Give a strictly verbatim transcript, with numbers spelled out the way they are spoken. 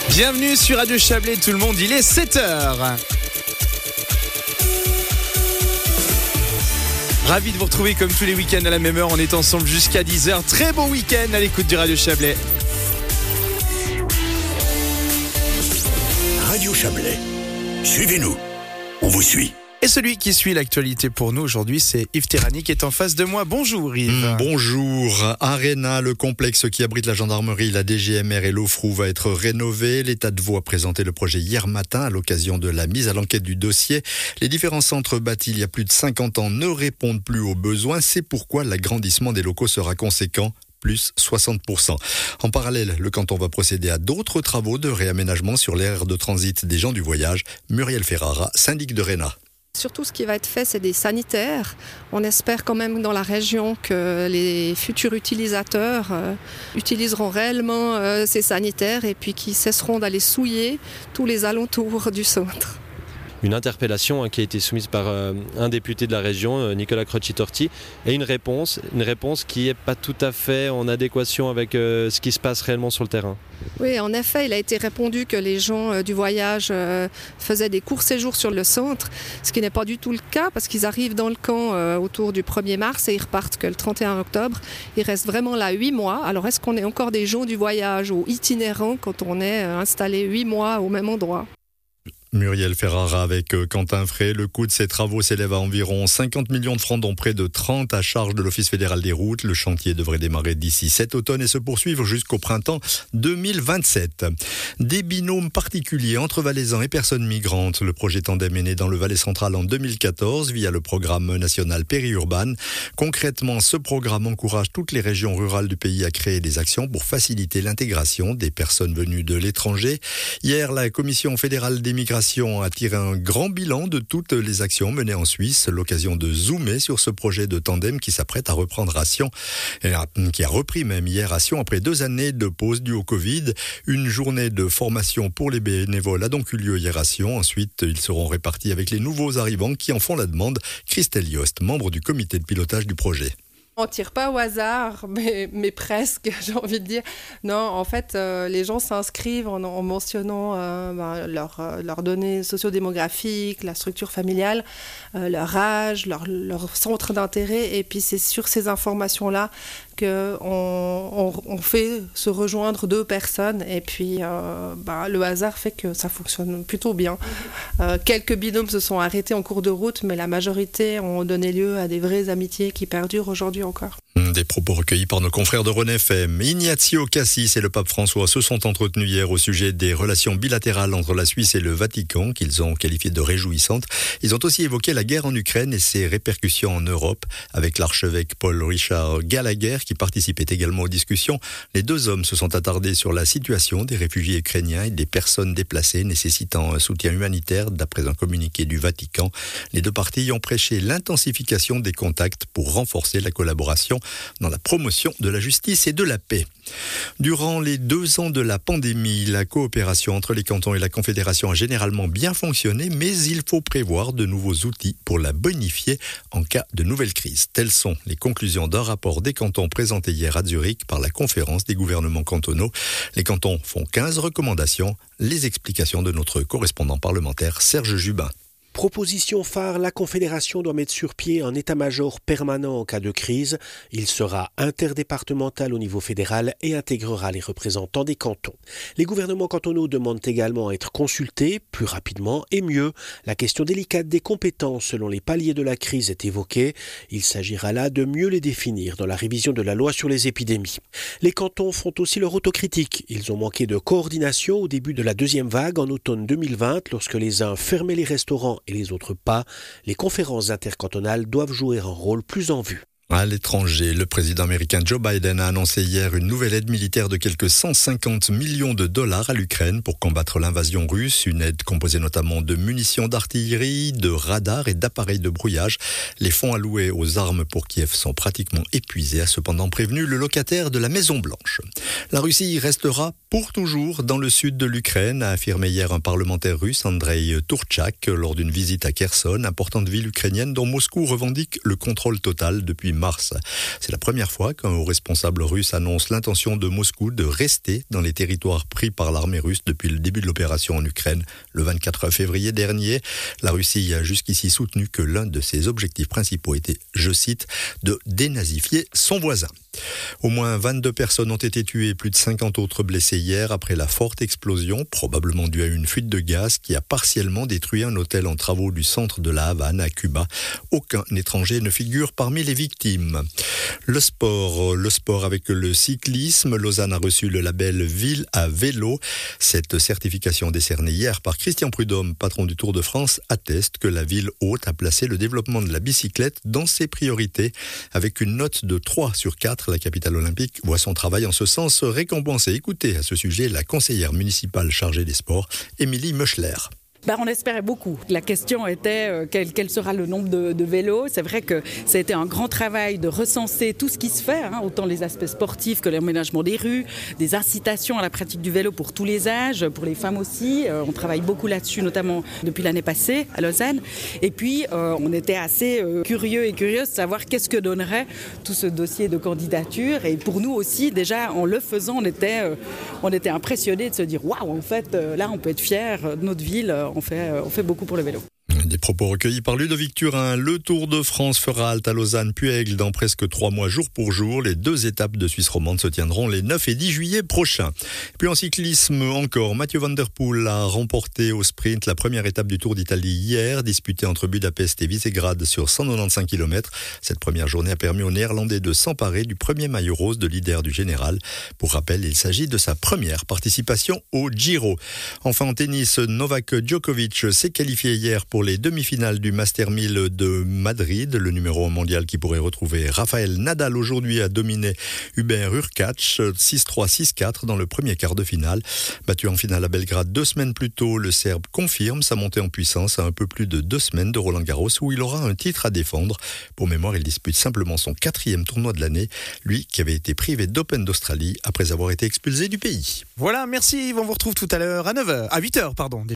Bienvenue sur Radio Chablais tout le monde, il est sept heures. Ravi de vous retrouver comme tous les week-ends à la même heure, on est ensemble jusqu'à dix heures. Très bon week-end à l'écoute du Radio Chablais. Radio Chablais, suivez-nous, on vous suit. Et celui qui suit l'actualité pour nous aujourd'hui, c'est Yves Terrani qui est en face de moi. Bonjour Yves. Mmh, bonjour. Arena, le complexe qui abrite la gendarmerie, la D G M R et l'Ofrou va être rénové. L'État de Vaud a présenté le projet hier matin à l'occasion de la mise à l'enquête du dossier. Les différents centres bâtis il y a plus de cinquante ans ne répondent plus aux besoins. C'est pourquoi l'agrandissement des locaux sera conséquent. Plus soixante pour cent. En parallèle, le canton va procéder à d'autres travaux de réaménagement sur l'aire de transit des gens du voyage. Muriel Ferrara, syndic de Réna. Surtout, ce qui va être fait, c'est des sanitaires. On espère quand même dans la région que les futurs utilisateurs euh, utiliseront réellement euh, ces sanitaires et puis qu'ils cesseront d'aller souiller tous les alentours du centre. Une interpellation hein, qui a été soumise par euh, un député de la région, euh, Nicolas Crocci-Torti, et une réponse, une réponse qui n'est pas tout à fait en adéquation avec euh, ce qui se passe réellement sur le terrain. Oui, en effet, il a été répondu que les gens euh, du voyage euh, faisaient des courts séjours sur le centre, ce qui n'est pas du tout le cas parce qu'ils arrivent dans le camp euh, autour du premier mars et ils repartent que le trente et un octobre. Ils restent vraiment là huit mois. Alors est-ce qu'on est encore des gens du voyage ou itinérants quand on est euh, installé huit mois au même endroit ? Muriel Ferrara avec Quentin Frey. Le coût de ces travaux s'élève à environ cinquante millions de francs, dont près de trente à charge de l'Office fédéral des routes. Le chantier devrait démarrer d'ici cet automne et se poursuivre jusqu'au printemps deux mille vingt-sept. Des binômes particuliers entre valaisans et personnes migrantes. Le projet Tandem est né dans le Valais central en deux mille quatorze via le programme national périurbain. Concrètement, ce programme encourage toutes les régions rurales du pays à créer des actions pour faciliter l'intégration des personnes venues de l'étranger. Hier, la Commission fédérale des migrations a tiré un grand bilan de toutes les actions menées en Suisse. L'occasion de zoomer sur ce projet de Tandem qui s'apprête à reprendre à Sion, qui a repris même hier à Sion après deux années de pause due au Covid. Une journée de formation pour les bénévoles a donc eu lieu hier à Sion. Ensuite, ils seront répartis avec les nouveaux arrivants qui en font la demande. Christelle Yost, membre du comité de pilotage du projet. On ne tire pas au hasard, mais, mais presque, j'ai envie de dire. Non, en fait, euh, les gens s'inscrivent en, en mentionnant euh, ben, leurs euh, leurs données sociodémographiques, la structure familiale, euh, leur âge, leur, leur centre d'intérêt. Et puis, c'est sur ces informations-là qu'on on, on fait se rejoindre deux personnes. Et puis, euh, ben, le hasard fait que ça fonctionne plutôt bien. Euh, quelques binômes se sont arrêtés en cours de route, mais la majorité ont donné lieu à des vraies amitiés qui perdurent aujourd'hui encore. Des propos recueillis par nos confrères de Rhône F M. Ignazio Cassis et le pape François se sont entretenus hier au sujet des relations bilatérales entre la Suisse et le Vatican, qu'ils ont qualifiées de réjouissantes. Ils ont aussi évoqué la guerre en Ukraine et ses répercussions en Europe, avec l'archevêque Paul Richard Gallagher qui participait également aux discussions. Les deux hommes se sont attardés sur la situation des réfugiés ukrainiens et des personnes déplacées nécessitant un soutien humanitaire, d'après un communiqué du Vatican. Les deux parties ont prêché l'intensification des contacts pour renforcer la collaboration dans la promotion de la justice et de la paix. Durant les deux ans de la pandémie, la coopération entre les cantons et la Confédération a généralement bien fonctionné, mais il faut prévoir de nouveaux outils pour la bonifier en cas de nouvelle crise. Telles sont les conclusions d'un rapport des cantons présenté hier à Zurich par la conférence des gouvernements cantonaux. Les cantons font quinze recommandations. Les explications de notre correspondant parlementaire Serge Jubin. Proposition phare, la Confédération doit mettre sur pied un état-major permanent en cas de crise. Il sera interdépartemental au niveau fédéral et intégrera les représentants des cantons. Les gouvernements cantonaux demandent également à être consultés plus rapidement et mieux. La question délicate des compétences selon les paliers de la crise est évoquée. Il s'agira là de mieux les définir dans la révision de la loi sur les épidémies. Les cantons font aussi leur autocritique. Ils ont manqué de coordination au début de la deuxième vague en automne deux mille vingt, lorsque les uns fermaient les restaurants et les autres pas. Les conférences intercantonales doivent jouer un rôle plus en vue. À l'étranger, le président américain Joe Biden a annoncé hier une nouvelle aide militaire de quelques cent cinquante millions de dollars à l'Ukraine pour combattre l'invasion russe. Une aide composée notamment de munitions d'artillerie, de radars et d'appareils de brouillage. Les fonds alloués aux armes pour Kiev sont pratiquement épuisés, a cependant prévenu le locataire de la Maison Blanche. La Russie restera pour toujours dans le sud de l'Ukraine, a affirmé hier un parlementaire russe, Andrei Turchak, lors d'une visite à Kherson, importante ville ukrainienne dont Moscou revendique le contrôle total depuis mars. C'est la première fois qu'un haut responsable russe annonce l'intention de Moscou de rester dans les territoires pris par l'armée russe depuis le début de l'opération en Ukraine le vingt-quatre février dernier. La Russie a jusqu'ici soutenu que l'un de ses objectifs principaux était, je cite, de dénazifier son voisin. Au moins vingt-deux personnes ont été tuées et plus de cinquante autres blessées hier après la forte explosion, probablement due à une fuite de gaz qui a partiellement détruit un hôtel en travaux du centre de la Havane à Cuba. Aucun étranger ne figure parmi les victimes. Le sport, le sport avec le cyclisme. Lausanne a reçu le label Ville à vélo. Cette certification décernée hier par Christian Prudhomme, patron du Tour de France, atteste que la ville haute a placé le développement de la bicyclette dans ses priorités. Avec une note de trois sur quatre, la capitale olympique voit son travail en ce sens récompensé. Écoutez à ce sujet la conseillère municipale chargée des sports, Émilie Meuchler. Ben, on espérait beaucoup. La question était euh, quel, quel sera le nombre de, de vélos. C'est vrai que ça a été un grand travail de recenser tout ce qui se fait, hein, autant les aspects sportifs que l'aménagement des rues, des incitations à la pratique du vélo pour tous les âges, pour les femmes aussi. Euh, on travaille beaucoup là-dessus, notamment depuis l'année passée à Lausanne. Et puis, euh, on était assez euh, curieux et curieuses de savoir qu'est-ce que donnerait tout ce dossier de candidature. Et pour nous aussi, déjà, en le faisant, on était, euh, on était impressionnés de se dire « Waouh, en fait, euh, là, on peut être fiers de notre ville. Euh, On fait, on fait beaucoup pour le vélo. » Des propos recueillis par Ludovic Turin. Le Tour de France fera halte à Lausanne puis Aigle dans presque trois mois jour pour jour. Les deux étapes de Suisse romande se tiendront les neuf et dix juillet prochains. Puis en cyclisme encore, Mathieu Van Der Poel a remporté au sprint la première étape du Tour d'Italie hier, disputée entre Budapest et Visegrad sur cent quatre-vingt-quinze kilomètres. Cette première journée a permis aux Néerlandais de s'emparer du premier maillot rose de leader du général. Pour rappel, il s'agit de sa première participation au Giro. Enfin en tennis, Novak Djokovic s'est qualifié hier pour les demi-finales du Master mille de Madrid. Le numéro un mondial qui pourrait retrouver Rafael Nadal aujourd'hui a dominé Hubert Hurkacz six trois six quatre dans le premier quart de finale. Battu en finale à Belgrade deux semaines plus tôt, le Serbe confirme sa montée en puissance à un peu plus de deux semaines de Roland-Garros où il aura un titre à défendre. Pour mémoire, il dispute simplement son quatrième tournoi de l'année, lui qui avait été privé d'Open d'Australie après avoir été expulsé du pays. Voilà, merci Yves, on vous retrouve tout à l'heure à neuf heures, à huit heures pardon.